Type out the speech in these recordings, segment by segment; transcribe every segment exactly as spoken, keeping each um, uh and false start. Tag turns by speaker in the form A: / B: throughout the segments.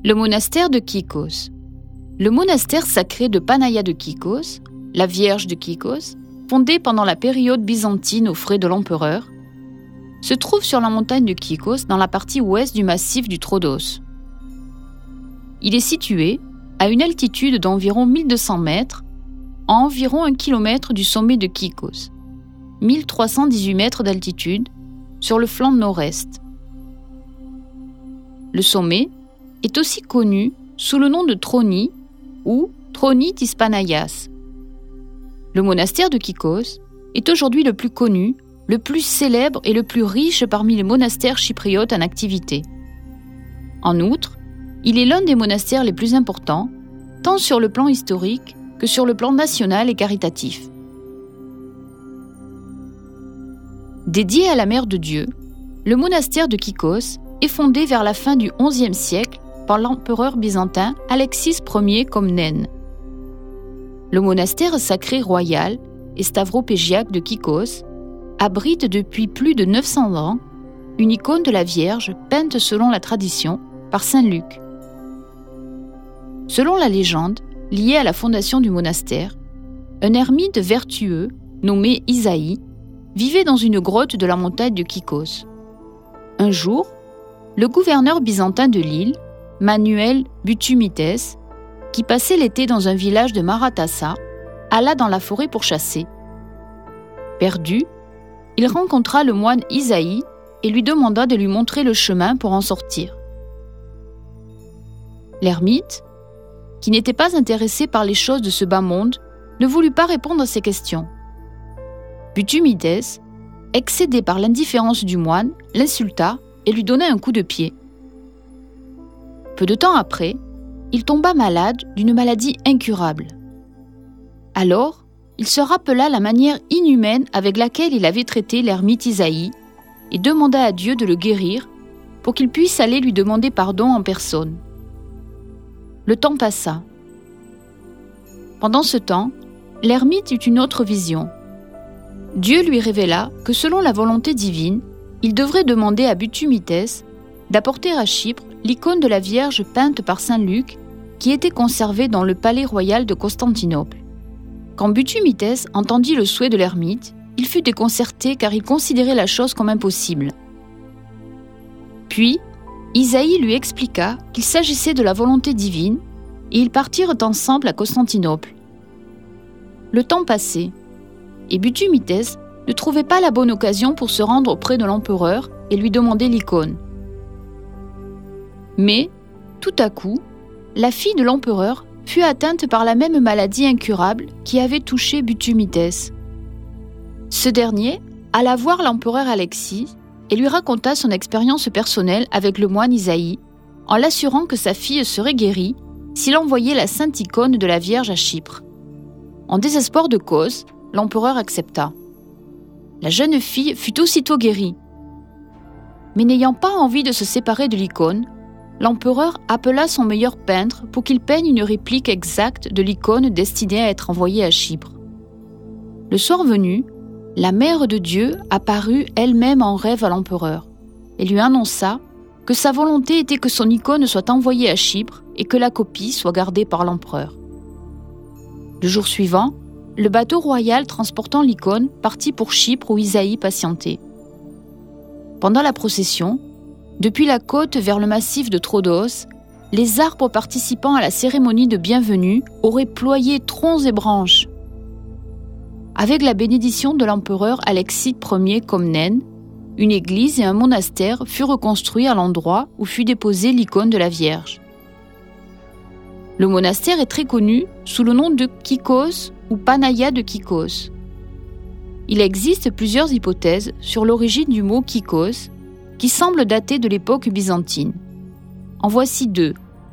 A: Le monastère de Kikos. Le monastère sacré de Panaïa de Kikos, la Vierge de Kikos, fondé pendant la période byzantine aux frais de l'empereur, se trouve sur la montagne de Kikos dans la partie ouest du massif du Troodos. Il est situé à une altitude d'environ mille deux cents mètres, à environ un kilomètre du sommet de Kikos, mille trois cent dix-huit mètres d'altitude, sur le flanc nord-est. Le sommet est aussi connu sous le nom de Troni ou Troni tis Panaias. Le monastère de Kikos est aujourd'hui le plus connu, le plus célèbre et le plus riche parmi les monastères chypriotes en activité. En outre, il est l'un des monastères les plus importants, tant sur le plan historique que sur le plan national et caritatif. Dédié à la Mère de Dieu, le monastère de Kikos est fondé vers la fin du onzième siècle par l'empereur byzantin Alexis Ier Comnène. Le monastère sacré royal et stavropégiaque de Kikos abrite depuis plus de neuf cents ans une icône de la Vierge peinte selon la tradition par saint Luc. Selon la légende liée à la fondation du monastère, un ermite vertueux nommé Isaïe vivait dans une grotte de la montagne de Kikos. Un jour, le gouverneur byzantin de l'île, Manuel Butumites, qui passait l'été dans un village de Maratassa, alla dans la forêt pour chasser. Perdu, il rencontra le moine Isaïe et lui demanda de lui montrer le chemin pour en sortir. L'ermite, qui n'était pas intéressé par les choses de ce bas monde, ne voulut pas répondre à ses questions. Butumites, excédé par l'indifférence du moine, l'insulta et lui donna un coup de pied. Peu de temps après, il tomba malade d'une maladie incurable. Alors, il se rappela la manière inhumaine avec laquelle il avait traité l'ermite Isaïe et demanda à Dieu de le guérir pour qu'il puisse aller lui demander pardon en personne. Le temps passa. Pendant ce temps, l'ermite eut une autre vision. Dieu lui révéla que selon la volonté divine, il devrait demander à Butumites d'apporter à Chypre l'icône de la Vierge peinte par saint Luc qui était conservée dans le palais royal de Constantinople. Quand Butumites entendit le souhait de l'ermite, il fut déconcerté car il considérait la chose comme impossible. Puis, Isaïe lui expliqua qu'il s'agissait de la volonté divine et ils partirent ensemble à Constantinople. Le temps passait et Butumites ne trouvait pas la bonne occasion pour se rendre auprès de l'empereur et lui demander l'icône. Mais, tout à coup, la fille de l'empereur fut atteinte par la même maladie incurable qui avait touché Butumites. Ce dernier alla voir l'empereur Alexis et lui raconta son expérience personnelle avec le moine Isaïe, en l'assurant que sa fille serait guérie s'il envoyait la sainte icône de la Vierge à Chypre. En désespoir de cause, l'empereur accepta. La jeune fille fut aussitôt guérie. Mais n'ayant pas envie de se séparer de l'icône, l'empereur appela son meilleur peintre pour qu'il peigne une réplique exacte de l'icône destinée à être envoyée à Chypre. Le soir venu, la Mère de Dieu apparut elle-même en rêve à l'empereur et lui annonça que sa volonté était que son icône soit envoyée à Chypre et que la copie soit gardée par l'empereur. Le jour suivant, le bateau royal transportant l'icône partit pour Chypre où Isaïe patientait. Pendant la procession, depuis la côte vers le massif de Troodos, les arbres participant à la cérémonie de bienvenue auraient ployé troncs et branches. Avec la bénédiction de l'empereur Alexis Ier Comnène, une église et un monastère furent reconstruits à l'endroit où fut déposée l'icône de la Vierge. Le monastère est très connu sous le nom de Kikos ou Panaïa de Kikos. Il existe plusieurs hypothèses sur l'origine du mot Kikos, qui semble dater de l'époque byzantine. En voici deux.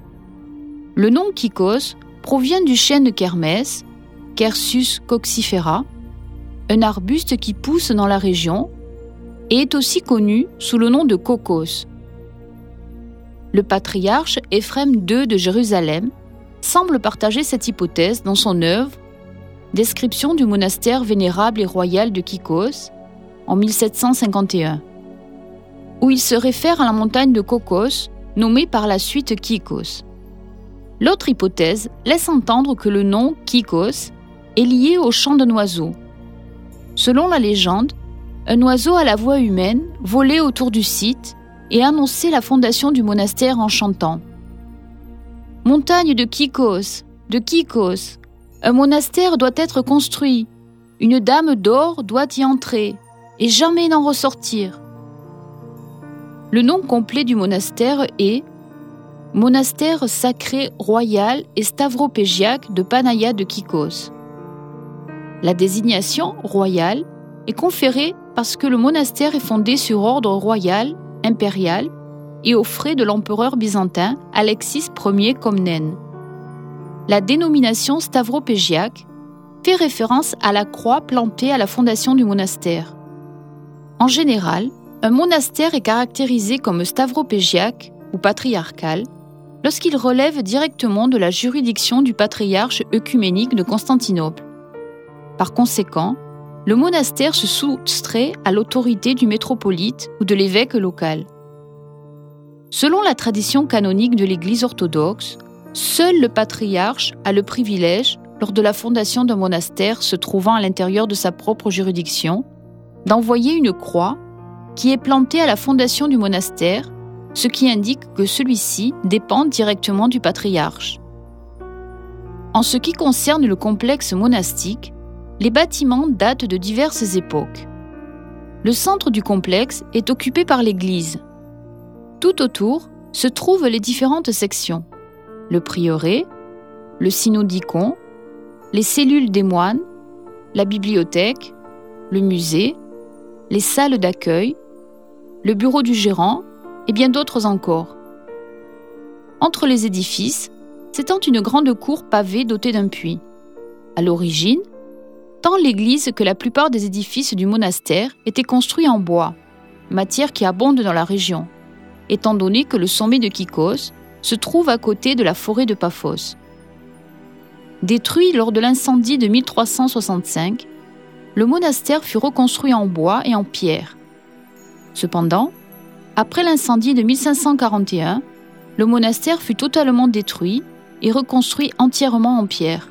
A: Le nom Kikos provient du chêne de Kermès, Quercus coccifera, un arbuste qui pousse dans la région, et est aussi connu sous le nom de Kokos. Le patriarche Éphrem deux de Jérusalem semble partager cette hypothèse dans son œuvre « Description du monastère vénérable et royal de Kikos » en mille sept cent cinquante et un. Où il se réfère à la montagne de Kokos nommé par la suite Kykos. L'autre hypothèse laisse entendre que le nom Kykos est lié au chant d'un oiseau. Selon la légende, un oiseau à la voix humaine volait autour du site et annonçait la fondation du monastère en chantant « Montagne de Kykos, de Kykos, un monastère doit être construit, une dame d'or doit y entrer et jamais n'en ressortir. » Le nom complet du monastère est Monastère sacré royal et stavropégiaque de Panaïa de Kykos. La désignation royale est conférée parce que le monastère est fondé sur ordre royal, impérial et aux frais de l'empereur byzantin Alexis Ier Comnène. La dénomination stavropégiaque fait référence à la croix plantée à la fondation du monastère. En général, un monastère est caractérisé comme stavropégiaque ou patriarcal lorsqu'il relève directement de la juridiction du patriarche œcuménique de Constantinople. Par conséquent, le monastère se soustrait à l'autorité du métropolite ou de l'évêque local. Selon la tradition canonique de l'Église orthodoxe, seul le patriarche a le privilège, lors de la fondation d'un monastère se trouvant à l'intérieur de sa propre juridiction, d'envoyer une croix qui est plantée à la fondation du monastère, ce qui indique que celui-ci dépend directement du patriarche. En ce qui concerne le complexe monastique, les bâtiments datent de diverses époques. Le centre du complexe est occupé par l'église. Tout autour se trouvent les différentes sections, le prieuré, le synodicon, les cellules des moines, la bibliothèque, le musée, les salles d'accueil, le bureau du gérant et bien d'autres encore. Entre les édifices, s'étend une grande cour pavée dotée d'un puits. À l'origine, tant l'église que la plupart des édifices du monastère étaient construits en bois, matière qui abonde dans la région, étant donné que le sommet de Kykos se trouve à côté de la forêt de Paphos. Détruit lors de l'incendie de mille trois cent soixante-cinq, le monastère fut reconstruit en bois et en pierre. Cependant, après l'incendie de mille cinq cent quarante et un, le monastère fut totalement détruit et reconstruit entièrement en pierre.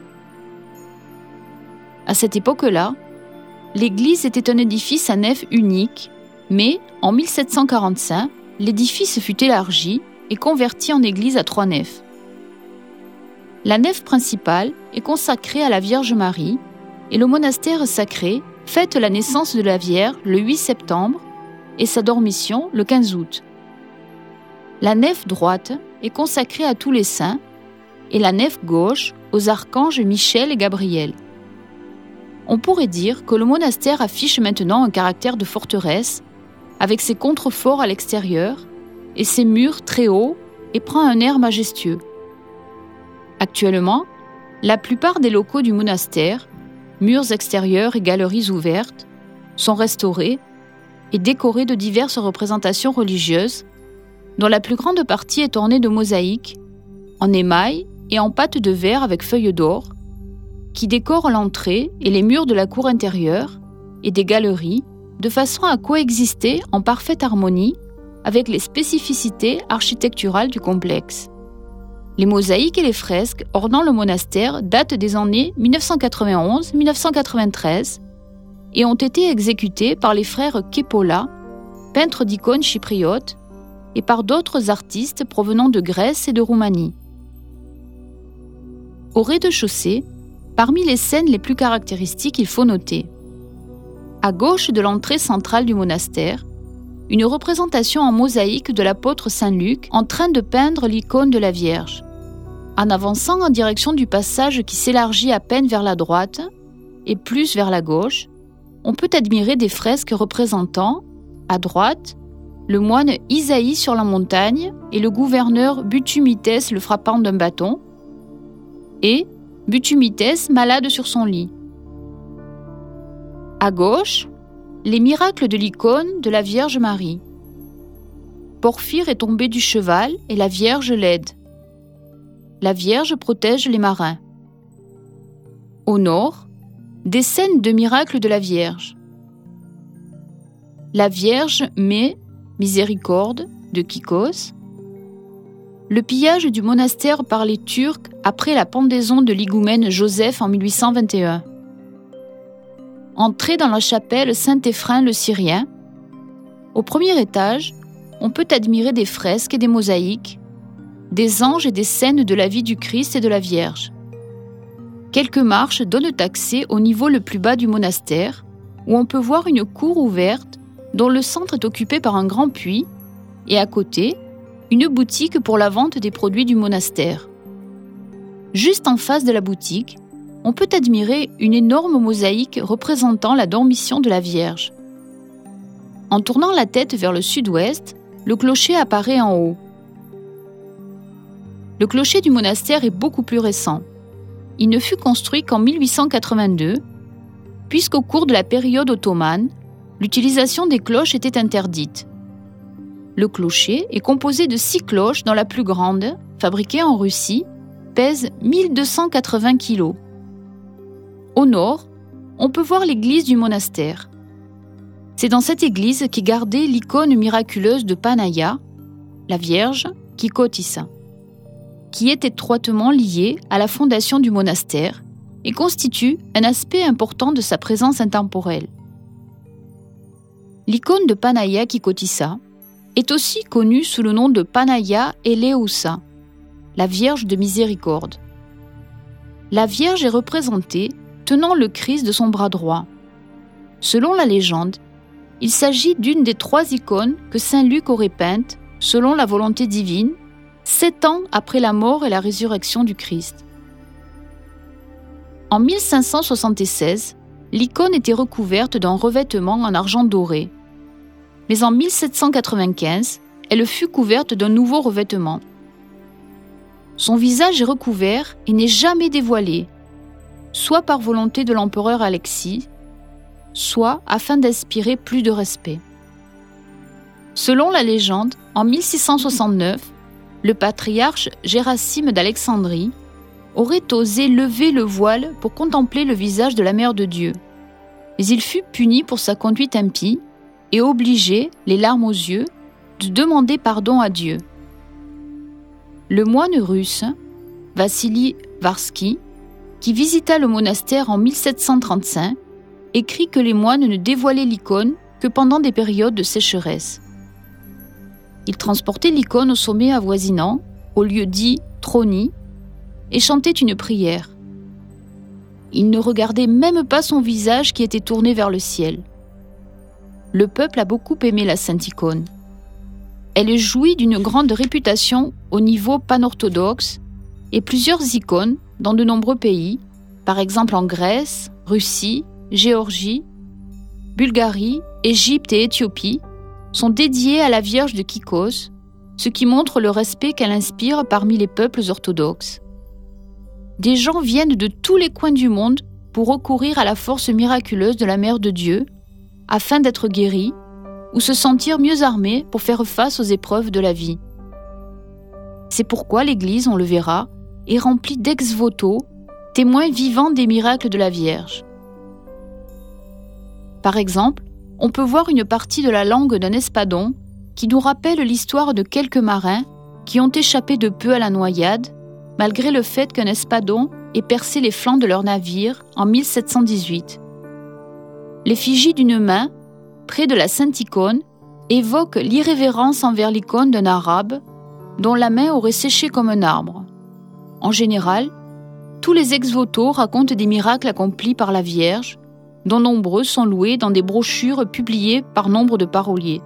A: À cette époque-là, l'église était un édifice à nef unique, mais en mille sept cent quarante-cinq, l'édifice fut élargi et converti en église à trois nefs. La nef principale est consacrée à la Vierge Marie et le monastère sacré fête la naissance de la Vierge le huit septembre et sa dormition le quinze août. La nef droite est consacrée à tous les saints et la nef gauche aux archanges Michel et Gabriel. On pourrait dire que le monastère affiche maintenant un caractère de forteresse, avec ses contreforts à l'extérieur et ses murs très hauts, et prend un air majestueux. Actuellement, la plupart des locaux du monastère, murs extérieurs et galeries ouvertes, sont restaurés et décorés de diverses représentations religieuses, dont la plus grande partie est ornée de mosaïques, en émail et en pâte de verre avec feuilles d'or, qui décorent l'entrée et les murs de la cour intérieure et des galeries, de façon à coexister en parfaite harmonie avec les spécificités architecturales du complexe. Les mosaïques et les fresques ornant le monastère datent des années mille neuf cent quatre-vingt-onze à mille neuf cent quatre-vingt-treize et ont été exécutées par les frères Kepola, peintres d'icônes chypriotes, et par d'autres artistes provenant de Grèce et de Roumanie. Au rez-de-chaussée, parmi les scènes les plus caractéristiques, il faut noter à gauche de l'entrée centrale du monastère, une représentation en mosaïque de l'apôtre Saint Luc en train de peindre l'icône de la Vierge. En avançant en direction du passage qui s'élargit à peine vers la droite et plus vers la gauche, on peut admirer des fresques représentant, à droite, le moine Isaïe sur la montagne et le gouverneur Butumitès le frappant d'un bâton, et Butumitès malade sur son lit. À gauche, les miracles de l'icône de la Vierge Marie. Porphyre est tombé du cheval et la Vierge l'aide. La Vierge protège les marins. Au nord, des scènes de miracles de la Vierge. La Vierge met miséricorde de Kykos. le pillage du monastère par les Turcs après la pendaison de l'higoumène Joseph en mille huit cent vingt et un. Entrée dans la chapelle Saint-Éphrem le Syrien. Au premier étage, on peut admirer des fresques et des mosaïques, des anges et des scènes de la vie du Christ et de la Vierge. Quelques marches donnent accès au niveau le plus bas du monastère, où on peut voir une cour ouverte dont le centre est occupé par un grand puits, et à côté, une boutique pour la vente des produits du monastère. Juste en face de la boutique, on peut admirer une énorme mosaïque représentant la dormition de la Vierge. En tournant la tête vers le sud-ouest, le clocher apparaît en haut. Le clocher du monastère est beaucoup plus récent. Il ne fut construit qu'en mille huit cent quatre-vingt-deux, puisqu'au cours de la période ottomane, l'utilisation des cloches était interdite. Le clocher est composé de six cloches dont la plus grande, fabriquée en Russie, pèse mille deux cent quatre-vingts kilos. Au nord, on peut voir l'église du monastère. C'est dans cette église qu'est gardée l'icône miraculeuse de Panaya, la Vierge Kikotissa, qui est étroitement liée à la fondation du monastère et constitue un aspect important de sa présence intemporelle. L'icône de Panaya Kikotissa est aussi connue sous le nom de Panaya Eleusa, la Vierge de miséricorde. La Vierge est représentée tenant le Christ de son bras droit. Selon la légende, il s'agit d'une des trois icônes que saint Luc aurait peintes, selon la volonté divine, sept ans après la mort et la résurrection du Christ. En mille cinq cent soixante-seize, l'icône était recouverte d'un revêtement en argent doré. Mais en mille sept cent quatre-vingt-quinze, elle fut couverte d'un nouveau revêtement. Son visage est recouvert et n'est jamais dévoilé, soit par volonté de l'empereur Alexis, soit afin d'inspirer plus de respect. Selon la légende, en mille six cent soixante-neuf, le patriarche Gérasime d'Alexandrie aurait osé lever le voile pour contempler le visage de la Mère de Dieu. Mais il fut puni pour sa conduite impie et obligé, les larmes aux yeux, de demander pardon à Dieu. Le moine russe, Vassili Varsky, qui visita le monastère en mille sept cent trente-cinq, écrit que les moines ne dévoilaient l'icône que pendant des périodes de sécheresse. Ils transportaient l'icône au sommet avoisinant, au lieu dit Troni, et chantaient une prière. Ils ne regardaient même pas son visage qui était tourné vers le ciel. Le peuple a beaucoup aimé la sainte icône. Elle jouit d'une grande réputation au niveau panorthodoxe et plusieurs icônes dans de nombreux pays, par exemple en Grèce, Russie, Géorgie, Bulgarie, Égypte et Éthiopie, sont dédiées à la Vierge de Kikos, ce qui montre le respect qu'elle inspire parmi les peuples orthodoxes. Des gens viennent de tous les coins du monde pour recourir à la force miraculeuse de la Mère de Dieu, afin d'être guéris ou se sentir mieux armés pour faire face aux épreuves de la vie. C'est pourquoi l'Église, on le verra, est remplie d'ex-voto, témoins vivants des miracles de la Vierge. Par exemple, on peut voir une partie de la langue d'un espadon qui nous rappelle l'histoire de quelques marins qui ont échappé de peu à la noyade, malgré le fait qu'un espadon ait percé les flancs de leur navire en mille sept cent dix-huit. L'effigie d'une main, près de la sainte icône, évoque l'irrévérence envers l'icône d'un arabe dont la main aurait séché comme un arbre. En général, tous les ex-voto racontent des miracles accomplis par la Vierge, dont nombreux sont loués dans des brochures publiées par nombre de paroliers.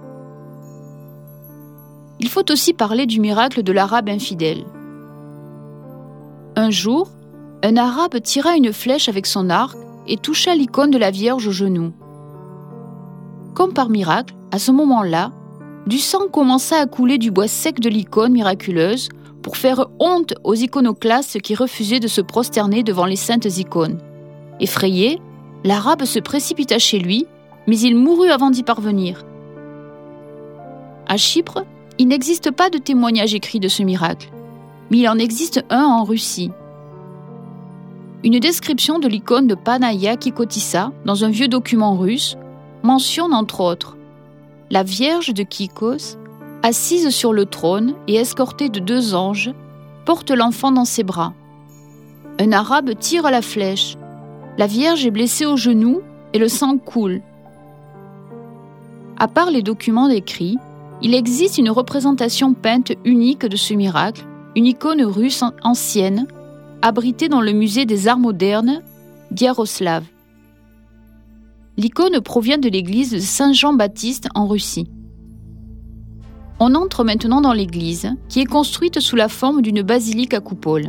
A: Il faut aussi parler du miracle de l'arabe infidèle. Un jour, un arabe tira une flèche avec son arc et toucha l'icône de la Vierge au genou. Comme par miracle, à ce moment-là, du sang commença à couler du bois sec de l'icône miraculeuse pour faire honte aux iconoclastes qui refusaient de se prosterner devant les saintes icônes. Effrayé, l'arabe se précipita chez lui, mais il mourut avant d'y parvenir. À Chypre, il n'existe pas de témoignage écrit de ce miracle, mais il en existe un en Russie. Une description de l'icône de Panaya Kikotissa dans un vieux document russe mentionne entre autres: la Vierge de Kikos assise sur le trône et escortée de deux anges, porte l'enfant dans ses bras. Un arabe tire à la flèche. La Vierge est blessée au genou et le sang coule. À part les documents décrits, il existe une représentation peinte unique de ce miracle, une icône russe ancienne, abritée dans le musée des arts modernes d'Iaroslav. L'icône provient de l'église de Saint-Jean-Baptiste en Russie. On entre maintenant dans l'église, qui est construite sous la forme d'une basilique à coupole.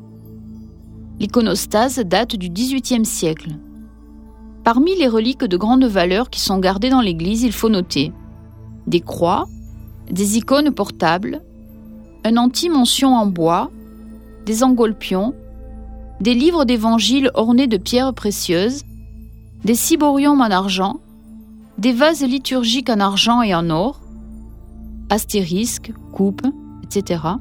A: L'iconostase date du dix-huitième siècle. Parmi les reliques de grande valeur qui sont gardées dans l'église, il faut noter des croix, des icônes portables, un anti-mention en bois, des engolpions, des livres d'évangiles ornés de pierres précieuses, des ciboriums en argent, des vases liturgiques en argent et en or, astérisques, coupes, et cetera,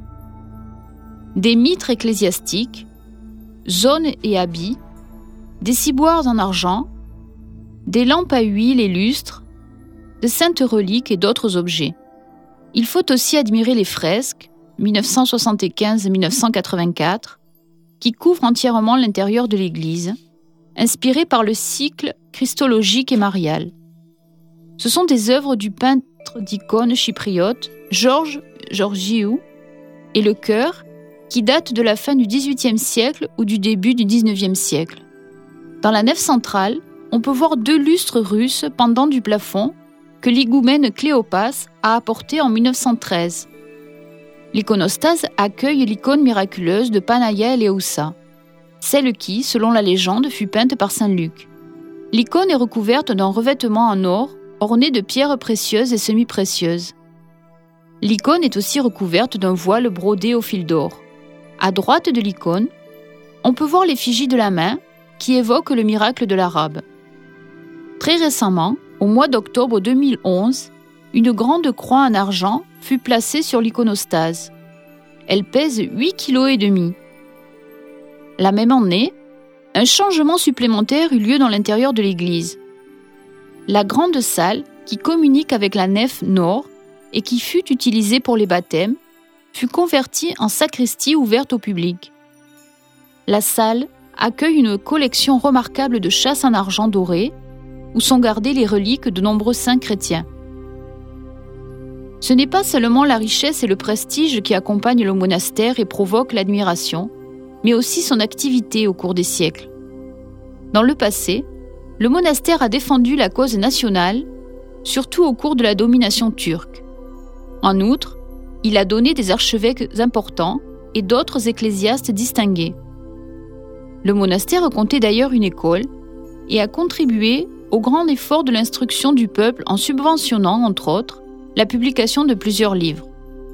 A: des mitres ecclésiastiques, zaunes et habits, des ciboires en argent, des lampes à huile et lustres, de saintes reliques et d'autres objets. Il faut aussi admirer les fresques, dix-neuf cent soixante-quinze à dix-neuf cent quatre-vingt-quatre, qui couvrent entièrement l'intérieur de l'église, inspirées par le cycle christologique et marial. Ce sont des œuvres du peintre d'icônes chypriote Georges Georgiou et le chœur, qui datent de la fin du dix-huitième siècle ou du début du dix-neuvième siècle. Dans la nef centrale, on peut voir deux lustres russes pendant du plafond que l'higoumène Cléopas a apportés en dix-neuf cent treize. L'iconostase accueille l'icône miraculeuse de Panaïa Eleusa, celle qui, selon la légende, fut peinte par saint Luc. L'icône est recouverte d'un revêtement en or orné de pierres précieuses et semi-précieuses. L'icône est aussi recouverte d'un voile brodé au fil d'or. À droite de l'icône, on peut voir l'effigie de la main qui évoque le miracle de l'arabe. Très récemment, au mois d'octobre deux mille onze, une grande croix en argent fut placée sur l'iconostase. Elle pèse huit kilos et demi. La même année, un changement supplémentaire eut lieu dans l'intérieur de l'église. La grande salle, qui communique avec la nef nord et qui fut utilisée pour les baptêmes, fut convertie en sacristie ouverte au public. La salle accueille une collection remarquable de chasses en argent doré, où sont gardées les reliques de nombreux saints chrétiens. Ce n'est pas seulement la richesse et le prestige qui accompagnent le monastère et provoquent l'admiration, mais aussi son activité au cours des siècles. Dans le passé, le monastère a défendu la cause nationale, surtout au cours de la domination turque. En outre, il a donné des archevêques importants et d'autres ecclésiastes distingués. Le monastère comptait d'ailleurs une école et a contribué au grand effort de l'instruction du peuple en subventionnant, entre autres, la publication de plusieurs livres.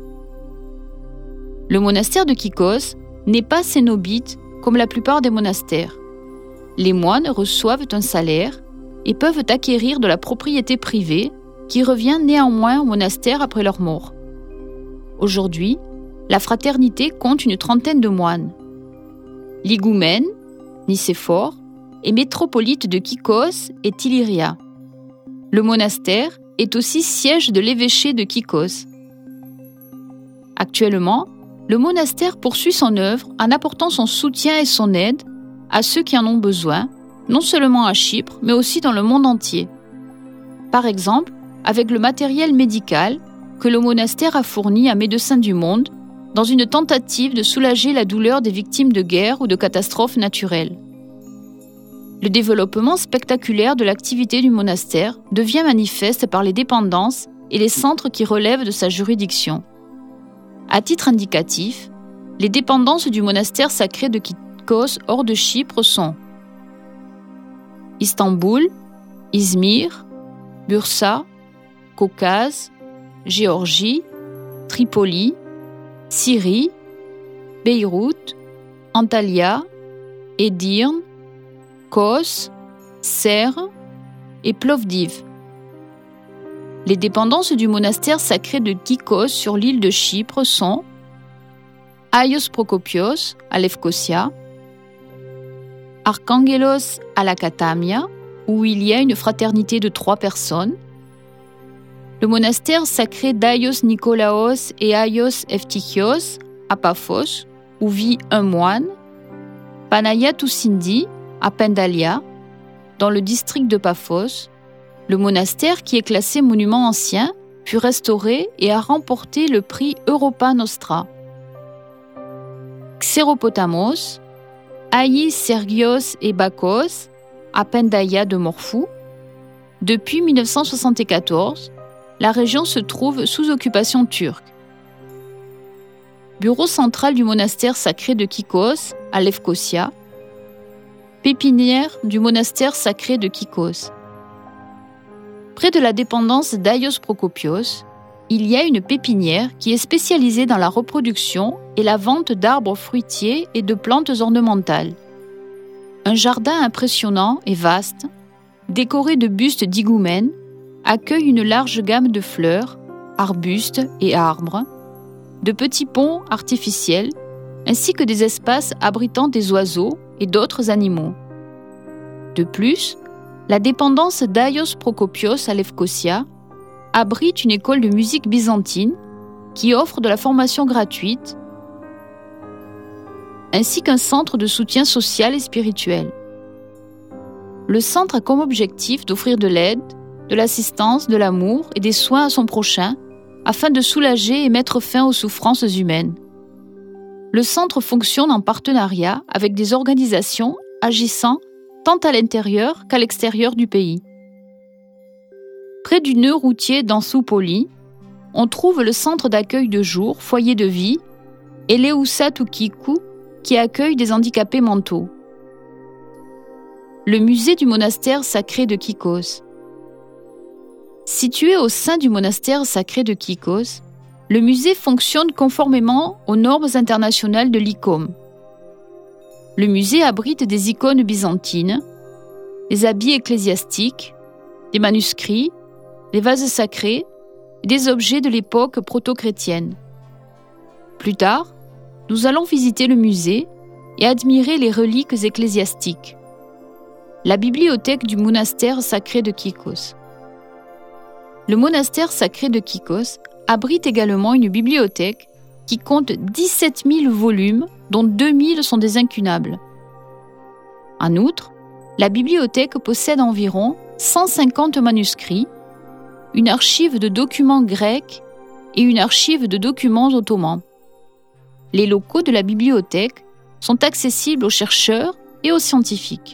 A: Le monastère de Kikos n'est pas cénobite comme la plupart des monastères. Les moines reçoivent un salaire et peuvent acquérir de la propriété privée qui revient néanmoins au monastère après leur mort. Aujourd'hui, la fraternité compte une trentaine de moines. L'higoumène, Nicéphore, est métropolite de Kikos et Tiliria. Le monastère est aussi siège de l'évêché de Kikos. Actuellement, le monastère poursuit son œuvre en apportant son soutien et son aide à ceux qui en ont besoin, non seulement à Chypre, mais aussi dans le monde entier. Par exemple, avec le matériel médical que le monastère a fourni à Médecins du Monde dans une tentative de soulager la douleur des victimes de guerre ou de catastrophes naturelles. Le développement spectaculaire de l'activité du monastère devient manifeste par les dépendances et les centres qui relèvent de sa juridiction. À titre indicatif, les dépendances du monastère sacré de Kikos hors de Chypre sont Istanbul, Izmir, Bursa, Caucase, Géorgie, Tripoli, Syrie, Beyrouth, Antalya, Edirne, Kos, Serre et Plovdiv. Les dépendances du monastère sacré de Kikos sur l'île de Chypre sont Aios Prokopios à Lefkosia, Archangelos à la Katamia, où il y a une fraternité de trois personnes, le monastère sacré d'Aios Nikolaos et Aios Eftichios à Paphos, où vit un moine, Panayatoussindi à Pendalia, dans le district de Paphos. Le monastère, qui est classé monument ancien, fut restauré et a remporté le prix Europa Nostra. Xéropotamos, Aïs Sergios et Bakos, à Pendaia de Morphou. Depuis mille neuf cent soixante-quatorze, la région se trouve sous occupation turque. Bureau central du monastère sacré de Kikos, à Lefkosia. Pépinière du monastère sacré de Kikos. Près de la dépendance d'Aios Prokopios, il y a une pépinière qui est spécialisée dans la reproduction et la vente d'arbres fruitiers et de plantes ornementales. Un jardin impressionnant et vaste, décoré de bustes d'higoumènes, accueille une large gamme de fleurs, arbustes et arbres, de petits ponts artificiels, ainsi que des espaces abritant des oiseaux et d'autres animaux. De plus, la dépendance d'Aios Prokopios à Lefkosia abrite une école de musique byzantine qui offre de la formation gratuite, ainsi qu'un centre de soutien social et spirituel. Le centre a comme objectif d'offrir de l'aide, de l'assistance, de l'amour et des soins à son prochain, afin de soulager et mettre fin aux souffrances humaines. Le centre fonctionne en partenariat avec des organisations agissant tant à l'intérieur qu'à l'extérieur du pays. Près du nœud routier d'Ansoupoli, on trouve le centre d'accueil de jour, foyer de vie, Eleusatukiku, qui accueille des handicapés mentaux. Le musée du monastère sacré de Kikos. Situé au sein du monastère sacré de Kikos, le musée fonctionne conformément aux normes internationales de l'I C O M. Le musée abrite des icônes byzantines, des habits ecclésiastiques, des manuscrits, des vases sacrés et des objets de l'époque proto-chrétienne. Plus tard, nous allons visiter le musée et admirer les reliques ecclésiastiques. La bibliothèque du monastère sacré de Kikos. Le monastère sacré de Kikos abrite également une bibliothèque qui compte dix-sept mille volumes, dont deux mille sont des incunables. En outre, la bibliothèque possède environ cent cinquante manuscrits, une archive de documents grecs et une archive de documents ottomans. Les locaux de la bibliothèque sont accessibles aux chercheurs et aux scientifiques.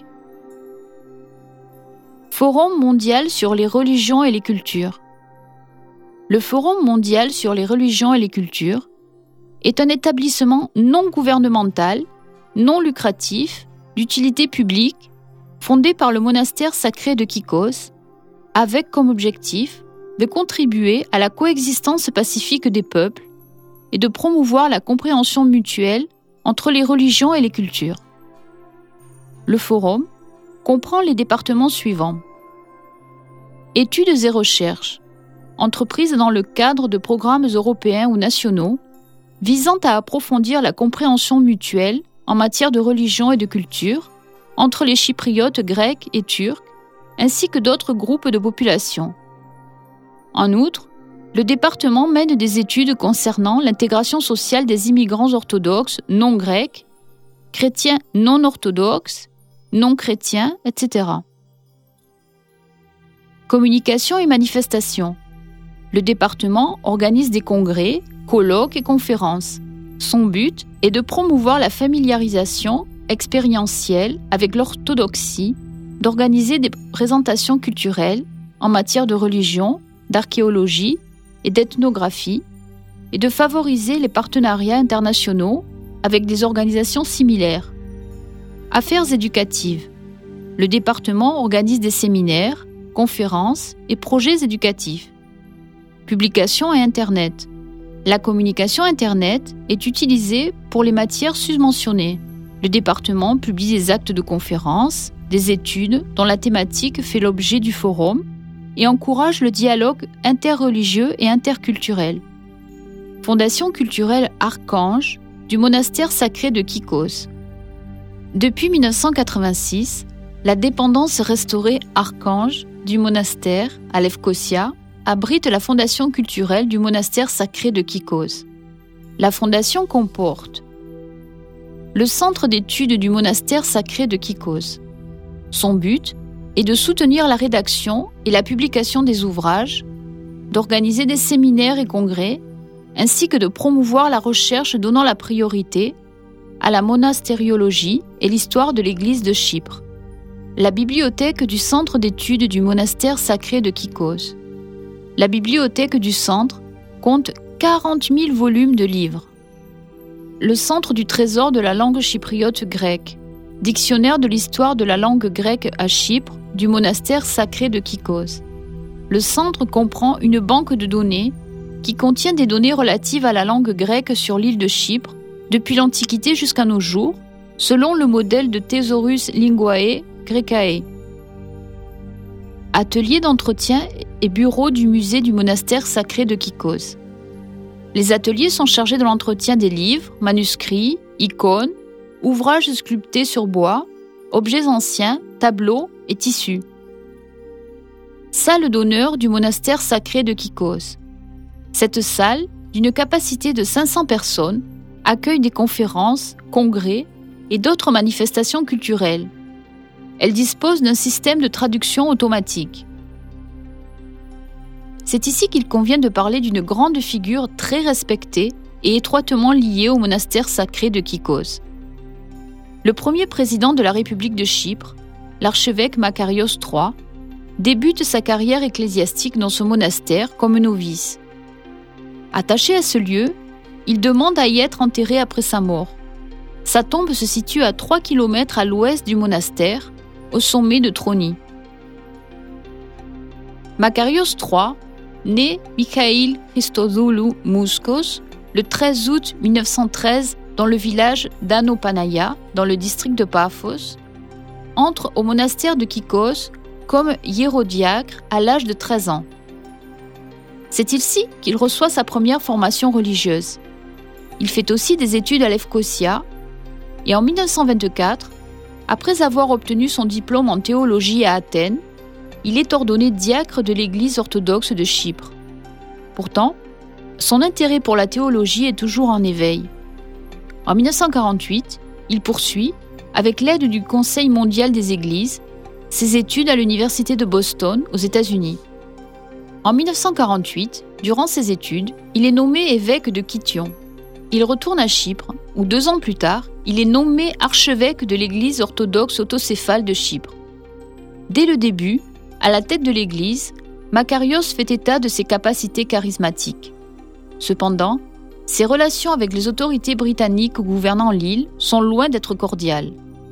A: Forum mondial sur les religions et les cultures. Le Forum mondial sur les religions et les cultures est un établissement non gouvernemental, non lucratif, d'utilité publique, fondé par le monastère sacré de Kikos, avec comme objectif de contribuer à la coexistence pacifique des peuples et de promouvoir la compréhension mutuelle entre les religions et les cultures. Le forum comprend les départements suivants. Études et recherches, entreprises dans le cadre de programmes européens ou nationaux, visant à approfondir la compréhension mutuelle en matière de religion et de culture entre les Chypriotes grecs et turcs, ainsi que d'autres groupes de population. En outre, le département mène des études concernant l'intégration sociale des immigrants orthodoxes non grecs, chrétiens non orthodoxes, non chrétiens, et cetera. Communication et manifestations. Le département organise des congrès, colloques et conférences. Son but est de promouvoir la familiarisation expérientielle avec l'orthodoxie, d'organiser des présentations culturelles en matière de religion, d'archéologie et d'ethnographie, et de favoriser les partenariats internationaux avec des organisations similaires. Affaires éducatives. Le département organise des séminaires, conférences et projets éducatifs. Publications et Internet. La communication Internet est utilisée pour les matières susmentionnées. Le département publie des actes de conférences, des études dont la thématique fait l'objet du forum et encourage le dialogue interreligieux et interculturel. Fondation culturelle Archange du monastère sacré de Kikos. Depuis mille neuf cent quatre-vingt-six, la dépendance restaurée Archange du monastère à Lefkosia abrite la fondation culturelle du monastère sacré de Kikos. La fondation comporte le centre d'études du monastère sacré de Kikos. Son but est de soutenir la rédaction et la publication des ouvrages, d'organiser des séminaires et congrès, ainsi que de promouvoir la recherche donnant la priorité à la monastériologie et l'histoire de l'Église de Chypre. La bibliothèque du centre d'études du monastère sacré de Kikos. La bibliothèque du centre compte quarante mille volumes de livres. Le centre du trésor de la langue chypriote grecque. Dictionnaire de l'histoire de la langue grecque à Chypre du monastère sacré de Kikos. Le centre comprend une banque de données qui contient des données relatives à la langue grecque sur l'île de Chypre depuis l'Antiquité jusqu'à nos jours, selon le modèle de Thesaurus Linguae Graecae. Atelier d'entretien et bureau du musée du monastère sacré de Kikos. Les ateliers sont chargés de l'entretien des livres, manuscrits, icônes, ouvrages sculptés sur bois, objets anciens, tableaux et tissus. Salle d'honneur du monastère sacré de Kikos. Cette salle, d'une capacité de cinq cents personnes, accueille des conférences, congrès et d'autres manifestations culturelles. Elle dispose d'un système de traduction automatique. C'est ici qu'il convient de parler d'une grande figure très respectée et étroitement liée au monastère sacré de Kikos. Le premier président de la République de Chypre, l'archevêque Makarios trois, débute sa carrière ecclésiastique dans ce monastère comme novice. Attaché à ce lieu, il demande à y être enterré après sa mort. Sa tombe se situe à trois kilomètres à l'ouest du monastère, au sommet de Troni. Makarios trois, né Mikhail Christodoulou Mouskos le treize août mille neuf cent treize dans le village d'Anopanaya, dans le district de Paphos, entre au monastère de Kikos comme hiérodiacre à l'âge de treize ans. C'est ici qu'il reçoit sa première formation religieuse. Il fait aussi des études à Lefkosia et en mille neuf cent vingt-quatre, après avoir obtenu son diplôme en théologie à Athènes, il est ordonné diacre de l'Église orthodoxe de Chypre. Pourtant, son intérêt pour la théologie est toujours en éveil. En mille neuf cent quarante-huit, il poursuit, avec l'aide du Conseil mondial des Églises, ses études à l'Université de Boston, aux États-Unis. En mille neuf cent quarante-huit, durant ses études, il est nommé évêque de Kition. Il retourne à Chypre, où deux ans plus tard, il est nommé archevêque de l'Église orthodoxe autocéphale de Chypre. Dès le début, à la tête de l'Église, Makarios fait état de ses capacités charismatiques. Cependant, ses relations avec les autorités britanniques gouvernant l'île sont loin d'être cordiales.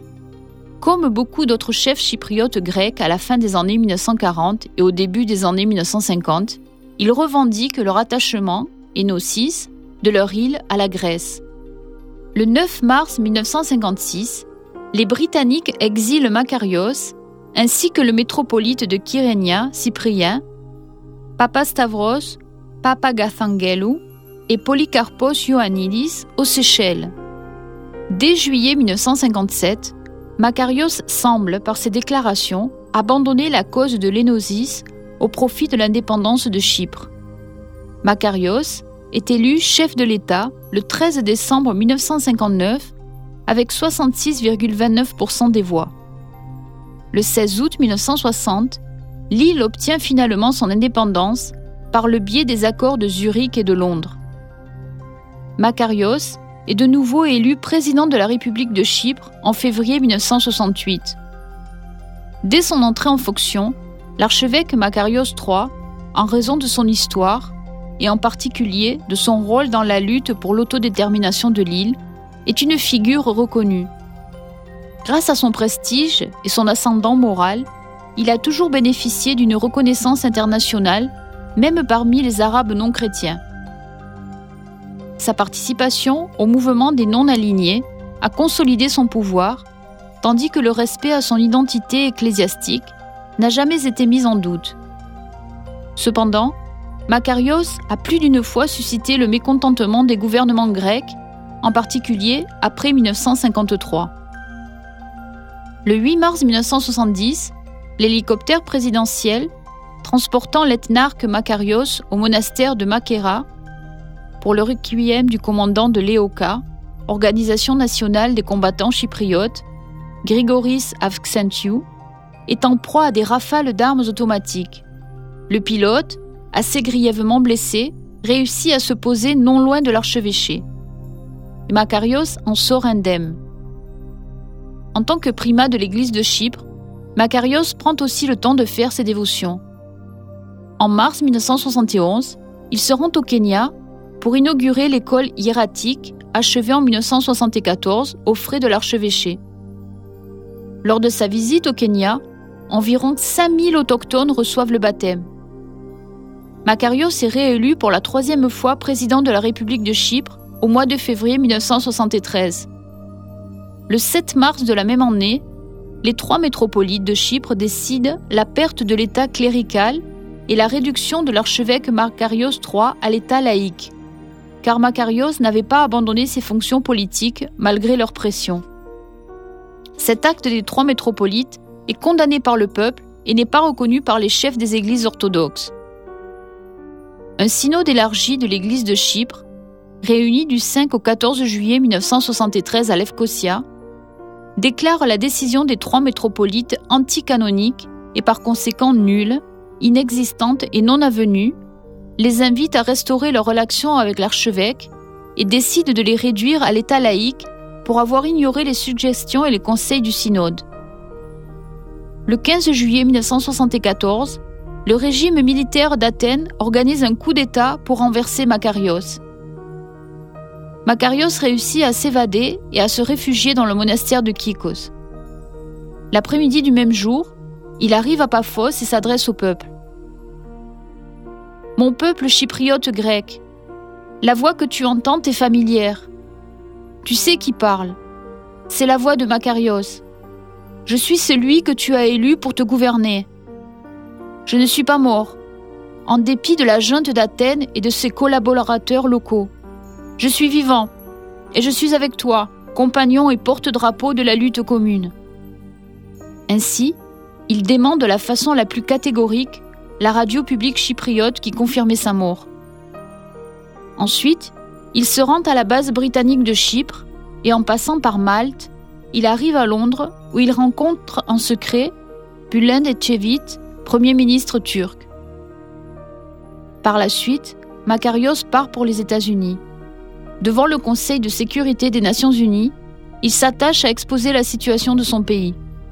A: Comme beaucoup d'autres chefs chypriotes grecs à la fin des années mille neuf cent quarante et au début des années mille neuf cent cinquante, ils revendiquent leur attachement, et nocis, de leur île à la Grèce. Le neuf mars mille neuf cent cinquante-six, les Britanniques exilent Makarios ainsi que le métropolite de Kyrenia, Cyprien, Papastavros Papagathangelou et Polycarpos Ioannidis aux Seychelles. Dès juillet mille neuf cent cinquante-sept, Makarios semble, par ses déclarations, abandonner la cause de l'Énosis au profit de l'indépendance de Chypre. Makarios est élu chef de l'État le treize décembre mille neuf cent cinquante-neuf avec soixante-six virgule vingt-neuf pour cent des voix. Le seize août mille neuf cent soixante, l'île obtient finalement son indépendance par le biais des accords de Zurich et de Londres. Makarios est de nouveau élu président de la République de Chypre en février mille neuf cent soixante-huit. Dès son entrée en fonction, l'archevêque Makarios trois, en raison de son histoire, et en particulier de son rôle dans la lutte pour l'autodétermination de l'île, est une figure reconnue. Grâce à son prestige et son ascendant moral, il a toujours bénéficié d'une reconnaissance internationale, même parmi les Arabes non chrétiens. Sa participation au mouvement des non-alignés a consolidé son pouvoir, tandis que le respect à son identité ecclésiastique n'a jamais été mis en doute. Cependant, Makarios a plus d'une fois suscité le mécontentement des gouvernements grecs, en particulier après mille neuf cent cinquante-trois. Le huit mars mille neuf cent soixante-dix, l'hélicoptère présidentiel transportant l'ethnarque Makarios au monastère de Makera pour le requiem du commandant de l'E O K, Organisation nationale des combattants chypriotes, Grigoris Avksentiou, est en proie à des rafales d'armes automatiques. Le pilote, assez grièvement blessé, réussit à se poser non loin de l'archevêché. Makarios en sort indemne. En tant que primat de l'église de Chypre, Makarios prend aussi le temps de faire ses dévotions. En mars mille neuf cent soixante et onze, il se rend au Kenya pour inaugurer l'école hiératique achevée en mille neuf cent soixante-quatorze aux frais de l'archevêché. Lors de sa visite au Kenya, environ cinq mille autochtones reçoivent le baptême. Makarios est réélu pour la troisième fois président de la République de Chypre au mois de février mille neuf cent soixante-treize. Le sept mars de la même année, les trois métropolites de Chypre décident la perte de l'état clérical et la réduction de l'archevêque Makarios trois à l'état laïque, car Makarios n'avait pas abandonné ses fonctions politiques malgré leur pression. Cet acte des trois métropolites est condamné par le peuple et n'est pas reconnu par les chefs des églises orthodoxes. Un synode élargi de l'église de Chypre, réuni du cinq au quatorze juillet mille neuf cent soixante-treize à Lefkosia, déclare la décision des trois métropolites anticanonique et par conséquent nulle, inexistante et non avenue, les invite à restaurer leur relation avec l'archevêque et décide de les réduire à l'état laïque pour avoir ignoré les suggestions et les conseils du synode. Le quinze juillet mille neuf cent soixante-quatorze, le régime militaire d'Athènes organise un coup d'État pour renverser Makarios. Makarios réussit à s'évader et à se réfugier dans le monastère de Kykkos. L'après-midi du même jour, il arrive à Paphos et s'adresse au peuple. « Mon peuple chypriote grec, la voix que tu entends t'est familière. Tu sais qui parle. C'est la voix de Makarios. Je suis celui que tu as élu pour te gouverner. Je ne suis pas mort, en dépit de la junte d'Athènes et de ses collaborateurs locaux. Je suis vivant, et je suis avec toi, compagnon et porte-drapeau de la lutte commune. » Ainsi, il dément de la façon la plus catégorique la radio publique chypriote qui confirmait sa mort. Ensuite, il se rend à la base britannique de Chypre et en passant par Malte, il arrive à Londres où il rencontre en secret Bülent Ecevit, Premier ministre turc. Par la suite, Makarios part pour les États-Unis. Devant le Conseil de sécurité des Nations Unies, il s'attache à exposer la situation de son pays.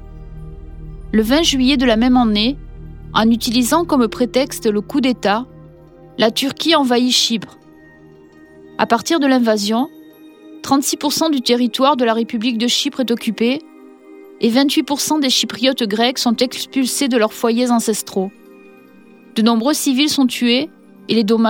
A: Le vingt juillet de la même année, en utilisant comme prétexte le coup d'État, la Turquie envahit Chypre. À partir de l'invasion, trente-six pour cent du territoire de la République de Chypre est occupé et vingt-huit pour cent des Chypriotes grecs sont expulsés de leurs foyers ancestraux. De nombreux civils sont tués et les dommages